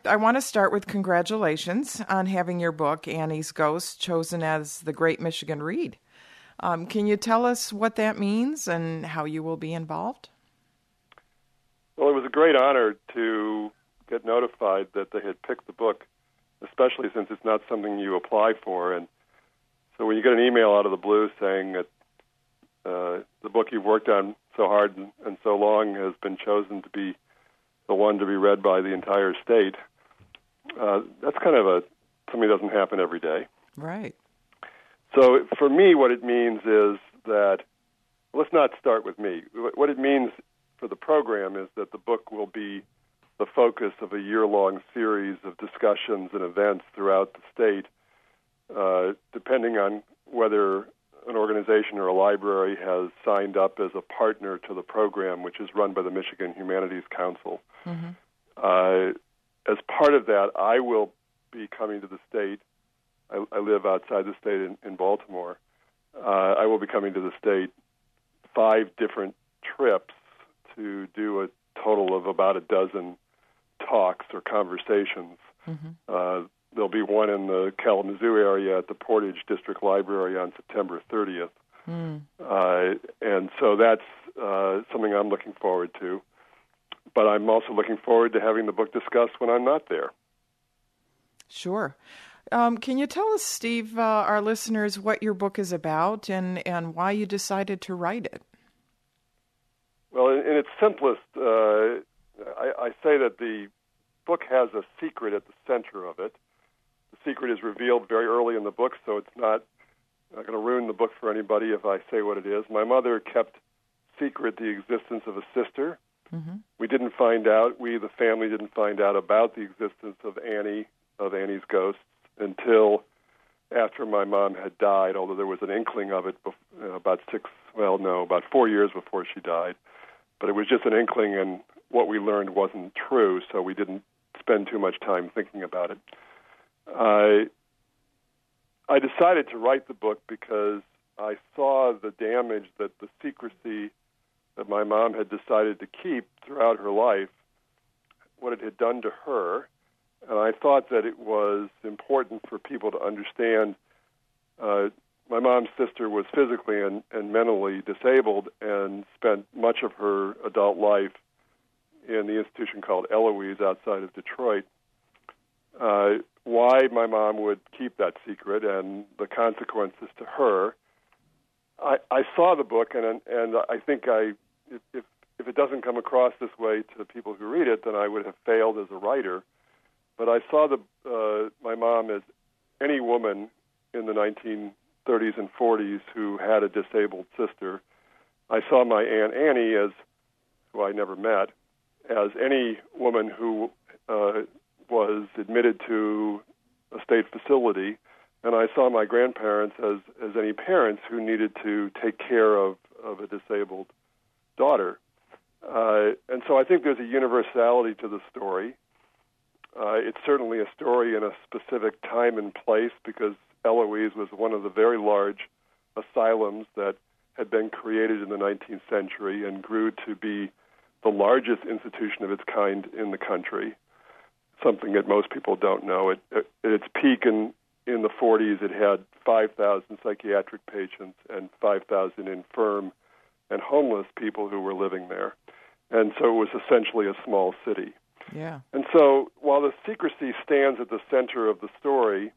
I want to start with congratulations on having your book, Annie's Ghost, chosen as the Great Michigan Read. Can you tell us what that means and how you will be involved? Well, it was a great honor to get notified that they had picked the book, especially since it's not something you apply for. And so when you get an email out of the blue saying that the book you've worked on so hard and so long has been chosen to be the one to be read by the entire state, that's kind of something that doesn't happen every day. Right. So for me, what it means is that, let's not start with me. What it means for the program is that the book will be the focus of a year-long series of discussions and events throughout the state, depending on whether an organization or a library has signed up as a partner to the program, which is run by the Michigan Humanities Council. Mm-hmm. As part of that, I will be coming to the state. I live outside the state in Baltimore. I will be coming to the state 5 different trips to do a total of about a dozen talks or conversations. Mm-hmm. There'll be one in the Kalamazoo area at the Portage District Library on September 30th. Mm. And so that's something I'm looking forward to. But I'm also looking forward to having the book discussed when I'm not there. Sure. Can you tell us, Steve, our listeners, what your book is about and why you decided to write it? Well, in its simplest, I say that the book has a secret at the center of it. The secret is revealed very early in the book, so it's not going to ruin the book for anybody if I say what it is. My mother kept secret the existence of a sister. Mm-hmm. We, the family, didn't find out about the existence of Annie's Ghosts, until after my mom had died, although there was an inkling of it about 4 years before she died. But it was just an inkling, and what we learned wasn't true, so we didn't spend too much time thinking about it. I decided to write the book because I saw the damage that the secrecy that my mom had decided to keep throughout her life, what it had done to her, and I thought that it was important for people to understand. My mom's sister was physically and mentally disabled and spent much of her adult life in the institution called Eloise outside of Detroit. Why my mom would keep that secret and the consequences to her. I saw the book, and I think if it doesn't come across this way to the people who read it, then I would have failed as a writer. But I saw my mom as any woman in the 1930s and 40s who had a disabled sister. I saw my Aunt Annie, who I never met, as any woman who was admitted to a state facility, and I saw my grandparents as any parents who needed to take care of a disabled daughter. And so I think there's a universality to the story. It's certainly a story in a specific time and place because Eloise was one of the very large asylums that had been created in the 19th century and grew to be the largest institution of its kind in the country, something that most people don't know. At its peak in the 40s, it had 5,000 psychiatric patients and 5,000 infirm and homeless people who were living there. And so it was essentially a small city. Yeah. And so while the secrecy stands at the center of the story,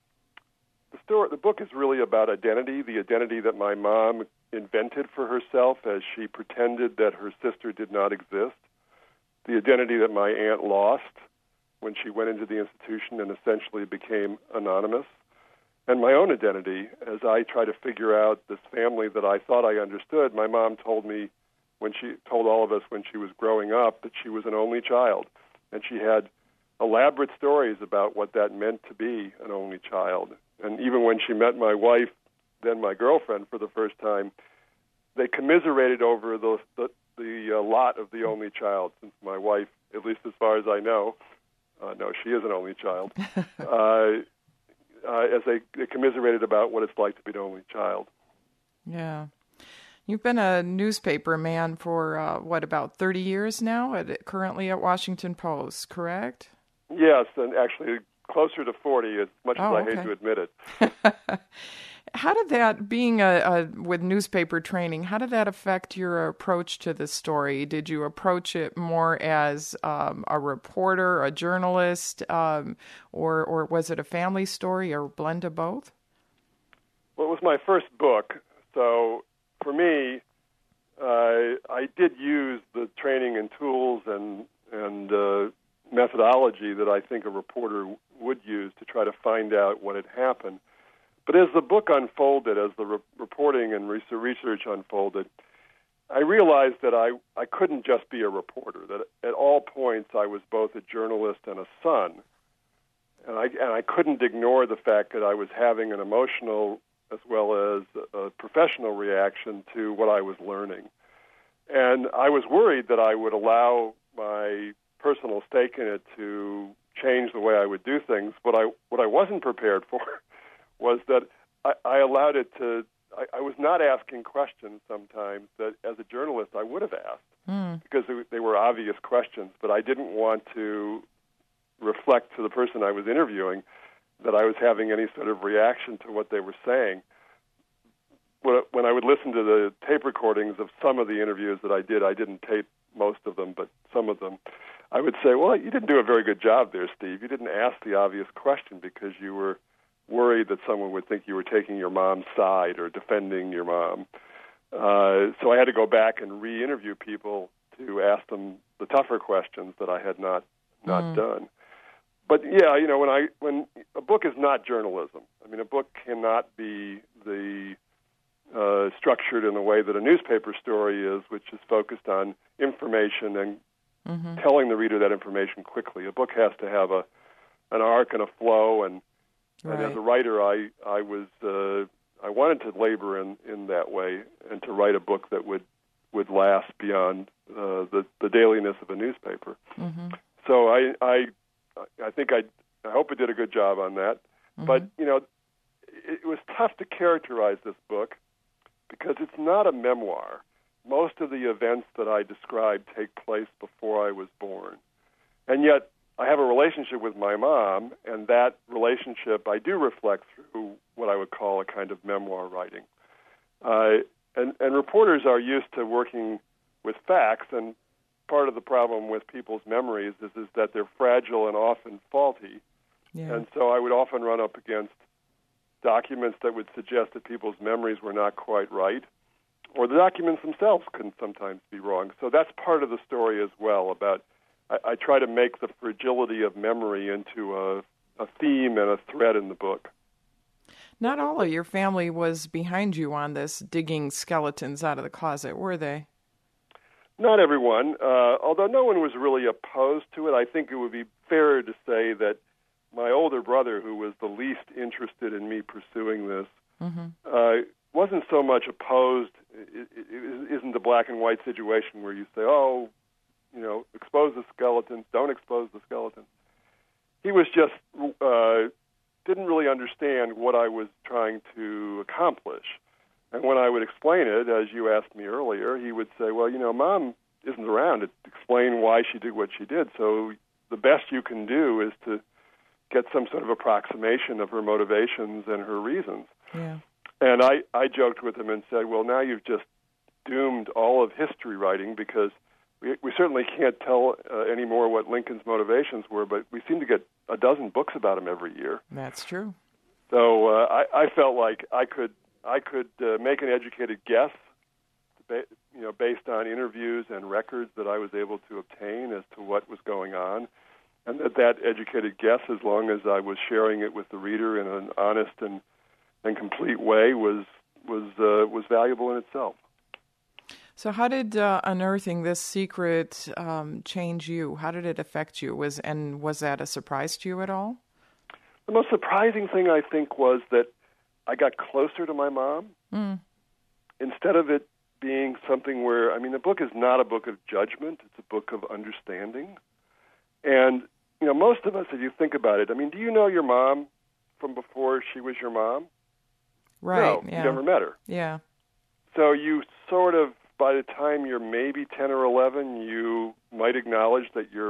the book is really about identity, the identity that my mom invented for herself as she pretended that her sister did not exist, the identity that my aunt lost when she went into the institution and essentially became anonymous, and my own identity as I try to figure out this family that I thought I understood. My mom told me, when she told all of us when she was growing up, that she was an only child, and she had elaborate stories about what that meant to be an only child. And even when she met my wife, then my girlfriend, for the first time, they commiserated over the lot of the only child, since my wife, at least as far as I know, no, she is an only child, as they commiserated about what it's like to be an only child. Yeah. You've been a newspaper man for, about 30 years now, currently at Washington Post, correct? Yes, and actually closer to 40, as much as I hate to admit it. How did that, being with newspaper training, how did that affect your approach to the story? Did you approach it more as a reporter, a journalist, or was it a family story, or a blend of both? Well, it was my first book, so for me, I did use the training and tools and methodology that I think a reporter would use to try to find out what had happened. But as the book unfolded, as the reporting and research unfolded, I realized that I couldn't just be a reporter, that at all points I was both a journalist and a son. And I couldn't ignore the fact that I was having an emotional as well as a professional reaction to what I was learning. And I was worried that I would allow my personal stake in it to change the way I would do things. What I wasn't prepared for was that I allowed it to, I was not asking questions sometimes that as a journalist I would have asked because they were obvious questions, but I didn't want to reflect to the person I was interviewing that I was having any sort of reaction to what they were saying. When I would listen to the tape recordings of some of the interviews that I didn't tape most of them, but some of them, I would say, well, you didn't do a very good job there, Steve. You didn't ask the obvious question because you were worried that someone would think you were taking your mom's side or defending your mom. So I had to go back and re-interview people to ask them the tougher questions that I had not done. But yeah, you know, when a book is not journalism, I mean, a book cannot be structured in the way that a newspaper story is, which is focused on information and telling the reader that information quickly. A book has to have an arc and a flow, and as a writer, I wanted to labor in that way and to write a book that would last beyond the dailiness of a newspaper. So I think I hope I did a good job on that. But you know, it was tough to characterize this book because it's not a memoir. Most of the events that I describe take place before I was born. And yet I have a relationship with my mom, and that relationship I do reflect through what I would call a kind of memoir writing. And reporters are used to working with facts, and part of the problem with people's memories is that they're fragile and often faulty. Yeah. And so I would often run up against documents that would suggest that people's memories were not quite right, or the documents themselves can sometimes be wrong. So that's part of the story as well. About I try to make the fragility of memory into a theme and a thread in the book. Not all of your family was behind you on this, digging skeletons out of the closet, were they? Not everyone, although no one was really opposed to it. I think it would be fairer to say that my older brother, who was the least interested in me pursuing this, wasn't so much opposed. It isn't a black and white situation where you say, oh, you know, expose the skeletons, don't expose the skeletons. He was just didn't really understand what I was trying to accomplish. And when I would explain it, as you asked me earlier, he would say, well, you know, Mom isn't around to explain why she did what she did, so the best you can do is to get some sort of approximation of her motivations and her reasons. Yeah. And I joked with him and said, well, now you've just doomed all of history writing because we certainly can't tell anymore what Lincoln's motivations were, but we seem to get a dozen books about him every year. That's true. So I felt like I could make an educated guess, you know, based on interviews and records that I was able to obtain as to what was going on, and that educated guess, as long as I was sharing it with the reader in an honest and complete way, was valuable in itself. So how did unearthing this secret change you? How did it affect you? Was that a surprise to you at all? The most surprising thing, I think, was that I got closer to my mom. Instead of it being something where, I mean, the book is not a book of judgment. It's a book of understanding. And, you know, most of us, if you think about it, I mean, do you know your mom from before she was your mom? Right. No, yeah. You never met her. Yeah. So you sort of, by the time you're maybe 10 or 11, you might acknowledge that your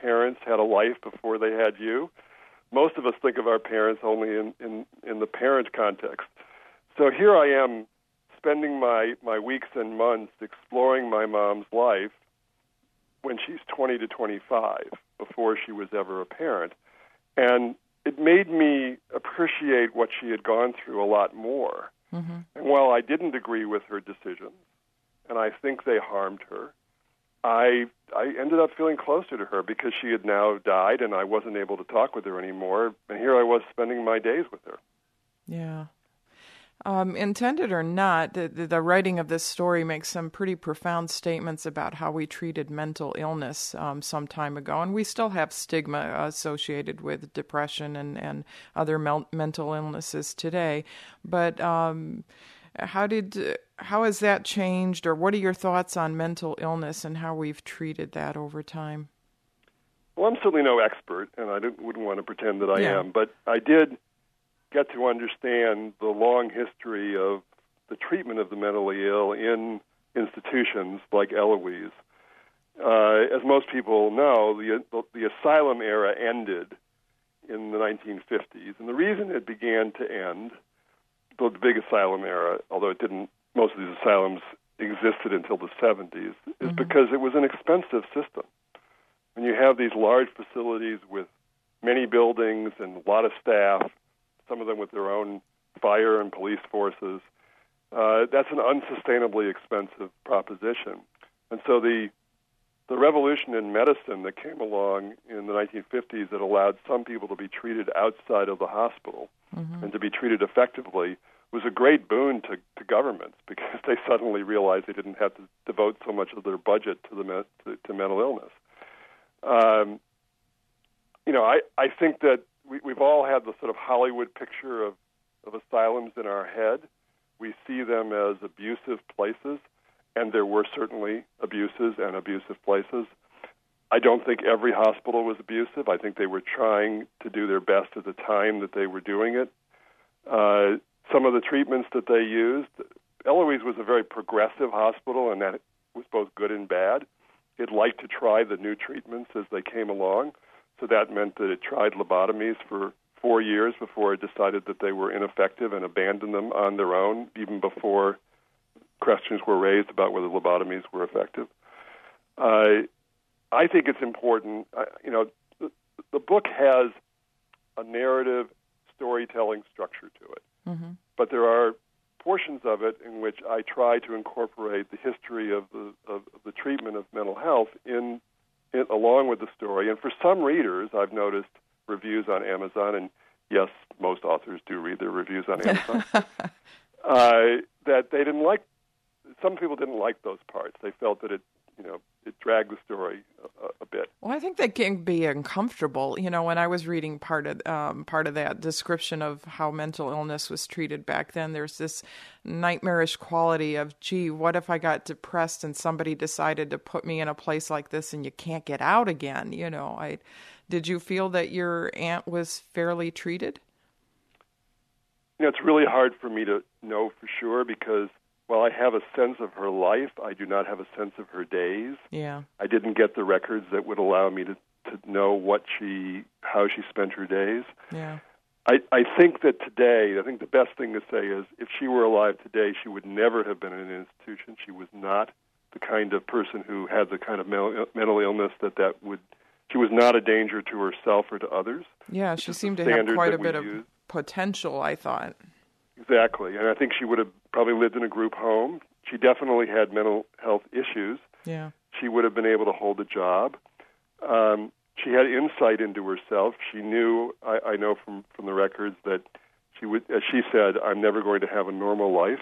parents had a life before they had you. Most of us think of our parents only in the parent context. So here I am spending my weeks and months exploring my mom's life when she's 20 to 25, before she was ever a parent. And it made me appreciate what she had gone through a lot more. Mm-hmm. And while I didn't agree with her decisions, and I think they harmed her, I ended up feeling closer to her because she had now died and I wasn't able to talk with her anymore. And here I was spending my days with her. Yeah. Intended or not, the writing of this story makes some pretty profound statements about how we treated mental illness some time ago, and we still have stigma associated with depression and other mental illnesses today. But how has that changed, or what are your thoughts on mental illness and how we've treated that over time? Well, I'm certainly no expert, and I wouldn't want to pretend that I am, but I did get to understand the long history of the treatment of the mentally ill in institutions like Eloise. As most people know, the asylum era ended in the 1950s, and the reason it began to end, the big asylum era, although it didn't, most of these asylums existed until the 70s, is because it was an expensive system. When you have these large facilities with many buildings and a lot of staff, some of them with their own fire and police forces, that's an unsustainably expensive proposition. And so the revolution in medicine that came along in the 1950s that allowed some people to be treated outside of the hospital and to be treated effectively was a great boon to governments because they suddenly realized they didn't have to devote so much of their budget to mental illness. I think that we've all had the sort of Hollywood picture of asylums in our head. We see them as abusive places, and there were certainly abuses and abusive places. I don't think every hospital was abusive. I think they were trying to do their best at the time that they were doing it. Some of the treatments that they used, Eloise was a very progressive hospital, and that was both good and bad. It liked to try the new treatments as they came along. So that meant that it tried lobotomies for 4 years before it decided that they were ineffective and abandoned them on their own, even before questions were raised about whether lobotomies were effective. I think it's important. The book has a narrative storytelling structure to it, but there are portions of it in which I try to incorporate the history of the treatment of mental health along with the story. And for some readers, I've noticed reviews on Amazon, and yes, most authors do read their reviews on Amazon, that they didn't like. Some people didn't like those parts. They felt that it dragged the story a bit. Well, I think that can be uncomfortable. When I was reading part of that description of how mental illness was treated back then, there's this nightmarish quality of, gee, what if I got depressed and somebody decided to put me in a place like this and you can't get out again? Did you feel that your aunt was fairly treated? It's really hard for me to know for sure because while I have a sense of her life, I do not have a sense of her days. Yeah. I didn't get the records that would allow me to know how she spent her days. Yeah. I think that today, I think the best thing to say is if she were alive today, she would never have been in an institution. She was not the kind of person who had the kind of mental illness she was not a danger to herself or to others. Yeah, she seemed to have quite a bit of potential, I thought. Exactly, and I think she would have probably lived in a group home. She definitely had mental health issues. Yeah. She would have been able to hold a job. She had insight into herself. She knew, I know from the records, that she would, as she said, I'm never going to have a normal life.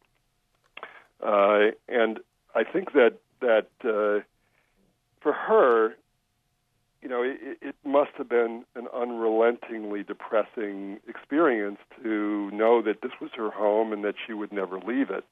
And I think that for her, it must have been an unrelentingly depressing experience to know that this was her home and that she would never leave it.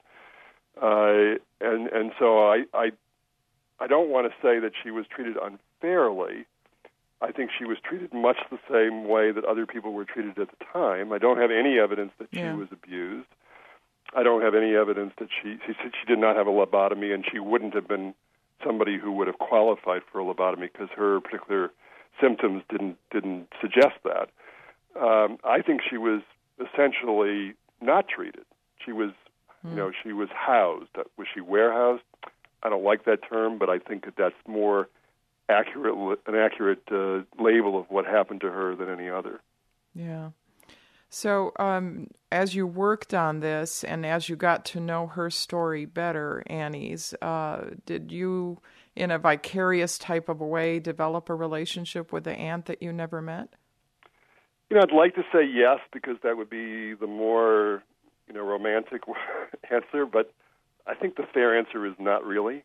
And so I don't want to say that she was treated unfairly. I think she was treated much the same way that other people were treated at the time. I don't have any evidence that she was abused. I don't have any evidence that she did not have a lobotomy, and she wouldn't have been somebody who would have qualified for a lobotomy because her particular symptoms didn't suggest that. I think she was essentially not treated. She was, she was housed. Was she warehoused? I don't like that term, but I think that that's more an accurate label of what happened to her than any other. Yeah. So as you worked on this and as you got to know her story better, Annie's, did you, in a vicarious type of a way, develop a relationship with the aunt that you never met? I'd like to say yes, because that would be the more, romantic answer, but I think the fair answer is not really.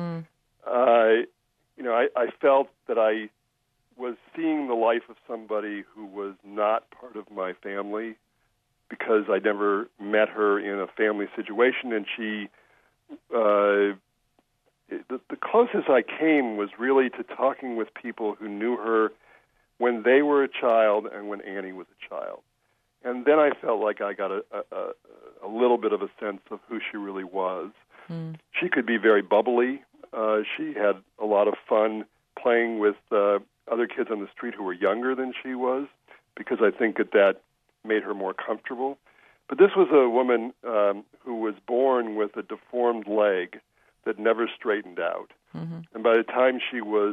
I felt that I was seeing the life of somebody who was not part of my family because I never met her in a family situation, and the closest I came was really to talking with people who knew her when they were a child and when Annie was a child. And then I felt like I got a little bit of a sense of who she really was. She could be very bubbly. She had a lot of fun playing with other kids on the street who were younger than she was, because I think that made her more comfortable. But this was a woman who was born with a deformed leg that never straightened out. And by the time she was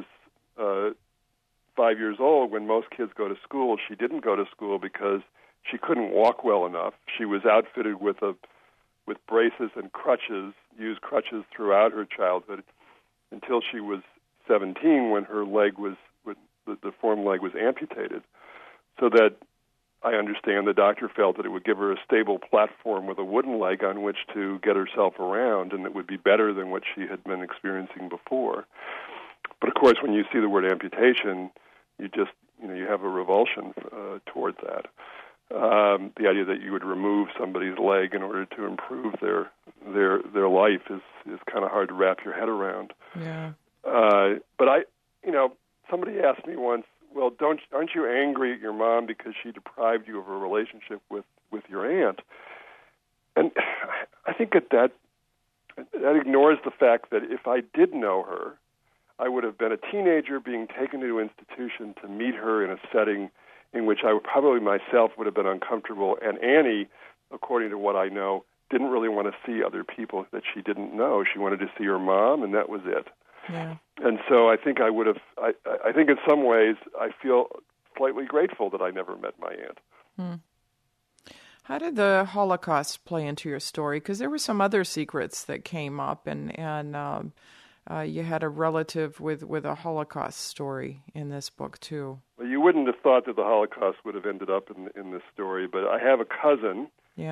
5 years old, when most kids go to school, she didn't go to school because she couldn't walk well enough. She was outfitted with braces and crutches, used crutches throughout her childhood until she was 17, when the deformed leg was amputated. So that I understand the doctor felt that it would give her a stable platform with a wooden leg on which to get herself around, and it would be better than what she had been experiencing before. But of course, when you see the word amputation, you just, you have a revulsion toward that. The idea that you would remove somebody's leg in order to improve their life is kind of hard to wrap your head around. Yeah. But somebody asked me once, well, aren't you angry at your mom because she deprived you of a relationship with your aunt? And I think that ignores the fact that if I did know her, I would have been a teenager being taken to an institution to meet her in a setting in which I probably myself would have been uncomfortable. And Annie, according to what I know, didn't really want to see other people that she didn't know. She wanted to see her mom, and that was it. Yeah. And so I think I think in some ways I feel slightly grateful that I never met my aunt. How did the Holocaust play into your story? Because there were some other secrets that came up, and you had a relative with a Holocaust story in this book too. Well, you wouldn't have thought that the Holocaust would have ended up in this story, but I have a cousin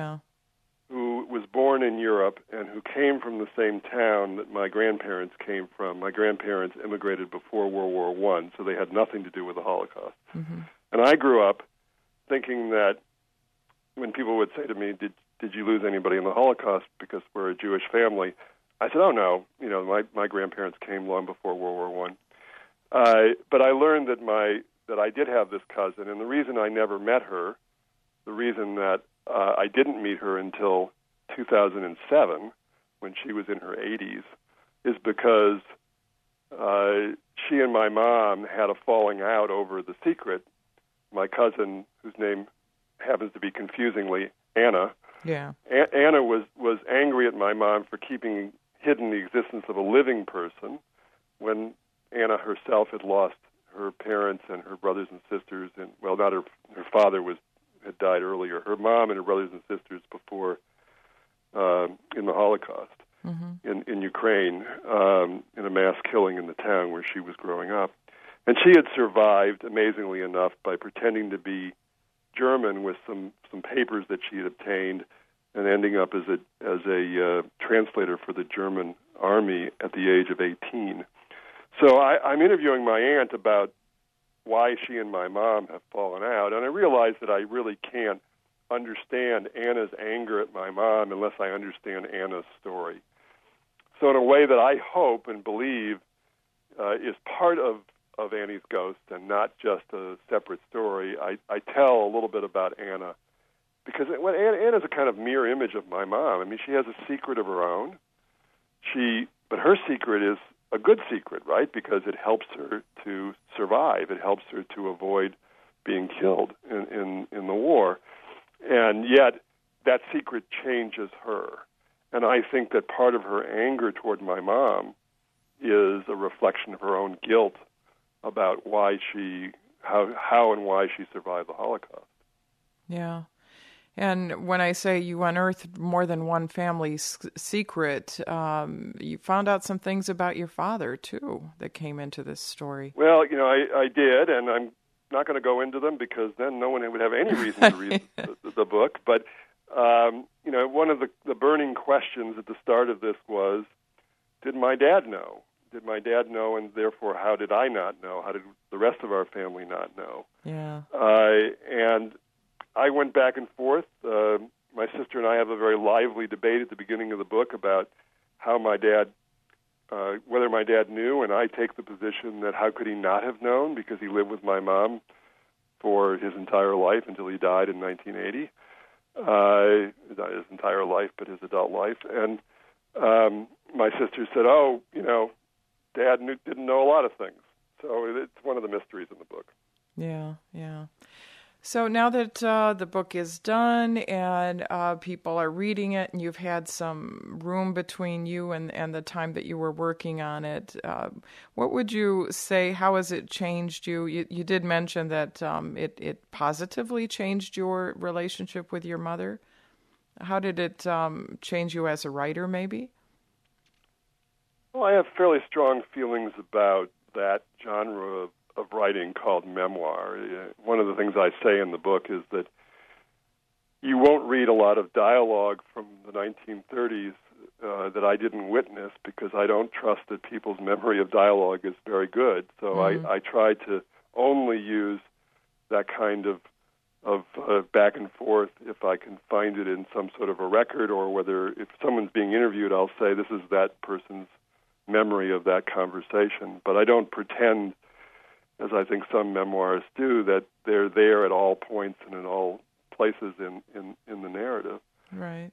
who was born in Europe and who came from the same town that my grandparents came from. My grandparents immigrated before World War I, so they had nothing to do with the Holocaust. And I grew up thinking that when people would say to me, did you lose anybody in the Holocaust because we're a Jewish family? I said, oh, no. My grandparents came long before World War I. But I learned that I did have this cousin, and the reason I never met her, the reason that I didn't meet her until 2007, when she was in her 80s, is because she and my mom had a falling out over the secret. My cousin, whose name happens to be confusingly Anna, Anna was angry at my mom for keeping hidden the existence of a living person when Anna herself had lost her parents and her brothers and sisters, and not her father had died earlier. Her mom and her brothers and sisters before in the Holocaust in Ukraine, in a mass killing in the town where she was growing up. And she had survived, amazingly enough, by pretending to be German with some papers that she had obtained, and ending up as a translator for the German army at the age of 18. So I'm interviewing my aunt about why she and my mom have fallen out, and I realize that I really can't understand Anna's anger at my mom unless I understand Anna's story. So in a way that I hope and believe is part of Annie's ghost and not just a separate story, I tell a little bit about Anna, because Anna's a kind of mirror image of my mom. I mean, she has a secret of her own. But her secret a good secret, right? Because it helps her to survive. It helps her to avoid being killed in the war. And yet, that secret changes her. And I think that part of her anger toward my mom is a reflection of her own guilt about how and why she survived the Holocaust. Yeah. And when I say you unearthed more than one family's secret, you found out some things about your father, too, that came into this story. Well, I did, and I'm not going to go into them because then no one would have any reason to read the book. But, one of the burning questions at the start of this was, did my dad know? Did my dad know, and therefore how did I not know? How did the rest of our family not know? Yeah. And I went back and forth. My sister and I have a very lively debate at the beginning of the book about how whether my dad knew, and I take the position that how could he not have known, because he lived with my mom for his entire life until he died in 1980. Not his entire life, but his adult life. And my sister said, Dad didn't know a lot of things. So it's one of the mysteries in the book. Yeah, yeah. So now that the book is done and people are reading it, and you've had some room between you and the time that you were working on it, what would you say, how has it changed you? You did mention that it positively changed your relationship with your mother. How did it change you as a writer, maybe? Well, I have fairly strong feelings about that genre of writing called memoir. One of the things I say in the book is that you won't read a lot of dialogue from the 1930s that I didn't witness, because I don't trust that people's memory of dialogue is very good. So I try to only use that kind of back and forth if I can find it in some sort of a record, or whether if someone's being interviewed, I'll say this is that person's memory of that conversation. But I don't pretend, as I think some memoirs do, that they're there at all points and in all places in the narrative. Right.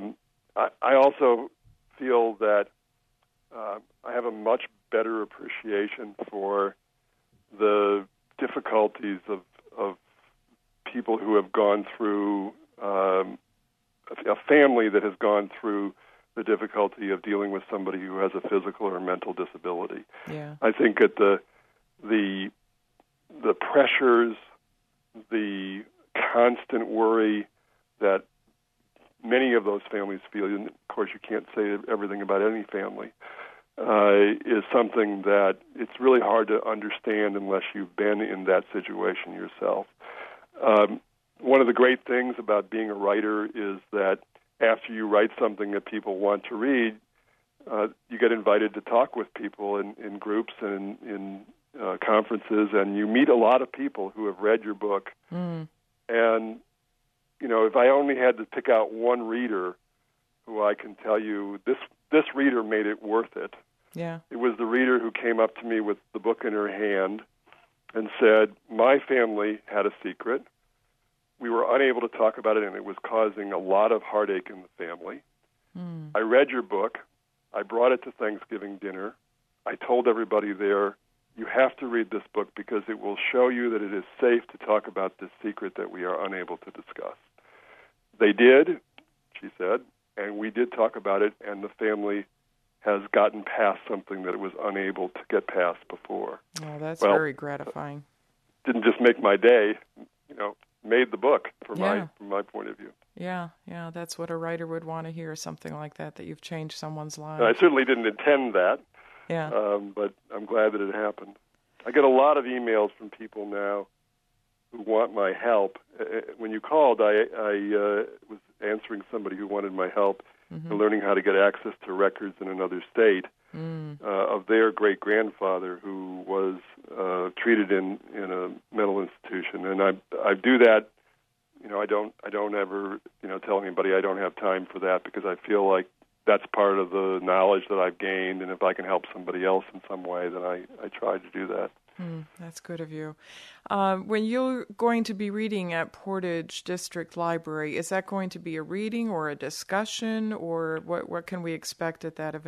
I also feel that I have a much better appreciation for the difficulties of people who have gone through, a family that has gone through the difficulty of dealing with somebody who has a physical or mental disability. Yeah. I think that the pressures, the constant worry that many of those families feel, and of course you can't say everything about any family, is something that it's really hard to understand unless you've been in that situation yourself. One of the great things about being a writer is that after you write something that people want to read, you get invited to talk with people in groups and in conferences, and you meet a lot of people who have read your book. And, if I only had to pick out one reader who I can tell you, this reader made it worth it. Yeah. It was the reader who came up to me with the book in her hand and said, my family had a secret. We were unable to talk about it, and it was causing a lot of heartache in the family. I read your book. I brought it to Thanksgiving dinner. I told everybody there, you have to read this book because it will show you that it is safe to talk about this secret that we are unable to discuss. They did, she said, and we did talk about it, and the family has gotten past something that it was unable to get past before. Oh, that's very gratifying. Didn't just make my day, made the book from my point of view. Yeah, that's what a writer would want to hear, something like that you've changed someone's life. I certainly didn't intend that, but I'm glad that it happened. I get a lot of emails from people now who want my help. When you called, I was answering somebody who wanted my help in learning how to get access to records in another state of their great-grandfather who was treated in a mental institution. And I do that. I don't ever tell anybody I don't have time for that, because I feel like that's part of the knowledge that I've gained, and if I can help somebody else in some way, then I try to do that. That's good of you. When you're going to be reading at Portage District Library, is that going to be a reading or a discussion, or what can we expect at that event?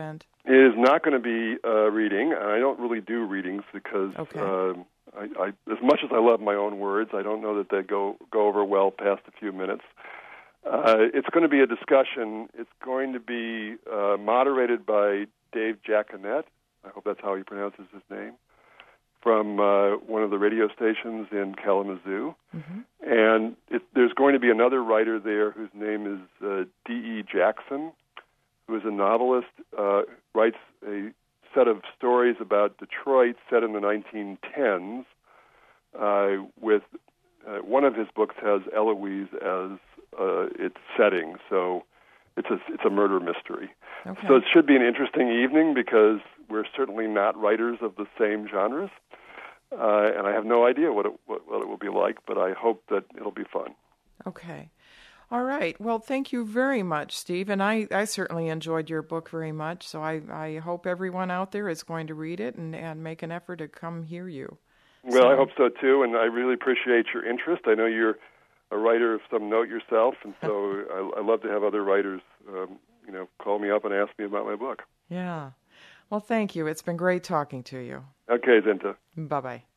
It is not going to be reading, and I don't really do readings because I, as much as I love my own words, I don't know that they go over well past a few minutes. It's going to be a discussion. It's going to be moderated by Dave Jaconet. I hope that's how he pronounces his name, from one of the radio stations in Kalamazoo. Mm-hmm. And there's going to be another writer there whose name is D.E. Jackson, who is a novelist, writes a set of stories about Detroit set in the 1910s. With one of his books has Eloise as its setting, so it's a murder mystery. Okay. So it should be an interesting evening because we're certainly not writers of the same genres, and I have no idea what it will be like, but I hope that it'll be fun. Okay. All right. Well, thank you very much, Steve. And I certainly enjoyed your book very much, so I hope everyone out there is going to read it and make an effort to come hear you. Well, I hope so, too, and I really appreciate your interest. I know you're a writer of some note yourself, and so I love to have other writers call me up and ask me about my book. Yeah. Well, thank you. It's been great talking to you. Okay, Zinta. Bye-bye.